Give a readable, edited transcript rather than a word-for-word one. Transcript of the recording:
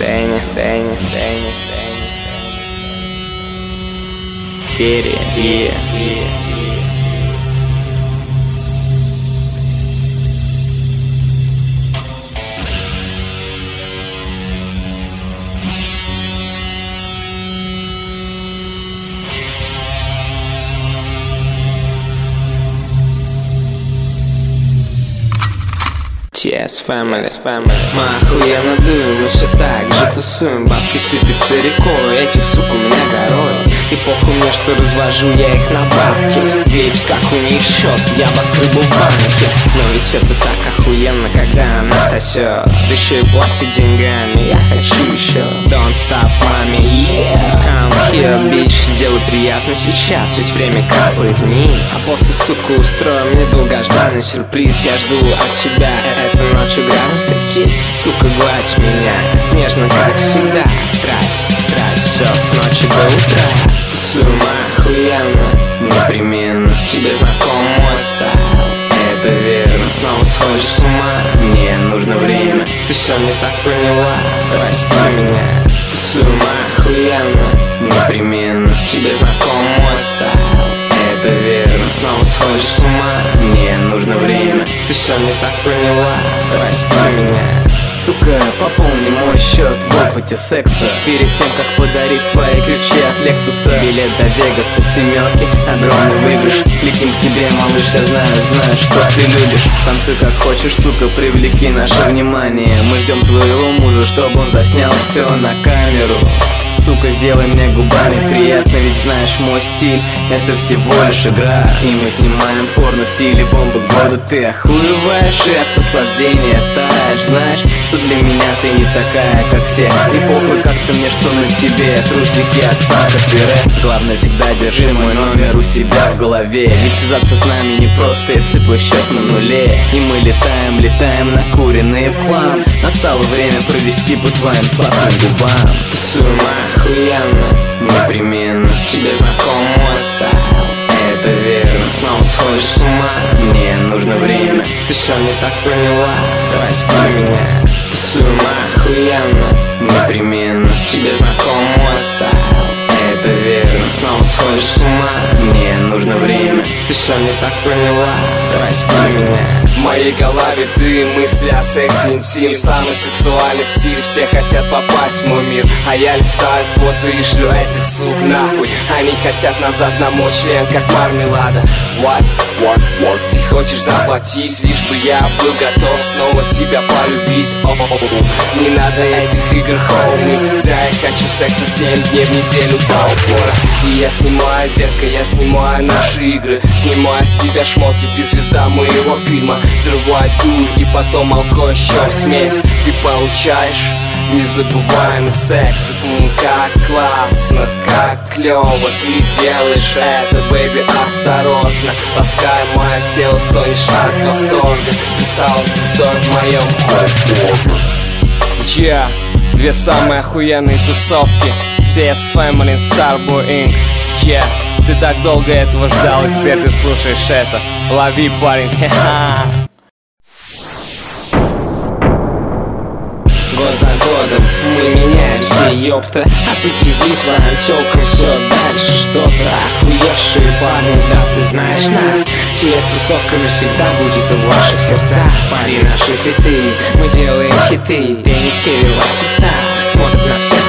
TS Family. Мы охуенно дуем, мы все так же тусуем. Бабки сыпятся рекой, этих сук у меня горой. И похуй мне, что развожу я их на бабки. Ведь как у них счет, я бы открыл в банке. Но ведь это так охуенно, когда она сосет. Да еще и платит деньгами, я хочу еще. Don't stop, маме, yeah. Come here, bitch, сделай приятно сейчас, ведь время капает вниз. А после, сука, устрою мне долгожданный сюрприз. Я жду от тебя эту ночь грязный стриптиз. Сука, гладь меня, нежно, как всегда. Трать все с ночи до утра. Тусуем охуенно, непременно. Тебе знаком мой стайл, это верно. Снова сходишь с ума, мне нужно время. Ты все не так поняла, прости меня. Тусуем охуенно, непременно. Тебе знаком мой стайл, это верно. Снова сходишь с ума, мне нужно время. Ты все не так поняла, прости меня. Сука, пополни мой счет в опыте секса перед тем, как подарить свои ключи от Лексуса. Билет до Вегаса, семерки, огромный выигрыш. Летим к тебе, малыш, я знаю, что ты любишь. Танцуй как хочешь, сука, привлеки наше внимание. Мы ждем твоего мужа, чтобы он заснял все на камеру. Сука, сделай мне губами приятно, ведь знаешь мой стиль, это всего лишь игра. И мы снимаем порно в стиле бомбы года. Ты охуеваешь и от наслаждения таешь. Знаешь, что для меня ты не такая, как все. И похуй как-то мне, что на тебе трусики от факов и рэп. Главное, всегда держи мой номер у себя в голове. Ведь связаться с нами непросто, если твой счет на нуле. И мы летаем накуренные в хлам. Настало время провести по твоим сладким губам. Тусуем охуенно, непременно. Тебе знаком мой стайл, это верно. снова сходишь с ума, мне нужно время. ты все не так поняла, прости меня. Тусуем охуенно, непременно. тебе знаком мой стайл, это верно. снова сходишь с ума, мне нужно время. ты все не так поняла, прости меня. В моей голове ты, мысли о сексе интим. Самый сексуальный стиль, все хотят попасть в мой мир. А я листаю фото и шлю этих сук нахуй. Они хотят назад на мой член, как мармелада. What? Ты хочешь заплатить, лишь бы я был готов снова тебя полюбить. Не надо этих игр, хоуми. Да, я хочу секса 7 дней в неделю до упора. И я снимаю, детка, я снимаю наши игры. Снимаю с тебя шмотки, ты звезда моего фильма. Взрывай дурь и потом алкоголь еще в смесь. Ты получаешь незабываемый секс. Как классно, как клево ты делаешь это, бэйби, осторожно. Ласкай мое тело, стонешь от восторга. Ты стала звездой в моем хобби. Две самые охуенные тусовки: TS Family, Starboy Inc. Ты так долго этого ждал, и теперь ты слушаешь это. Лови, парень, ха-ха. Год за годом мы меняемся, ёпта. А ты пизди своим тёлкам все дальше что-то. Охуевшие парни, да, ты знаешь нас. TS тусовками всегда будет в ваших сердцах. Пари наши фиты, мы делаем хиты. Дэнни Керри, Лайф и Стар смотрят на все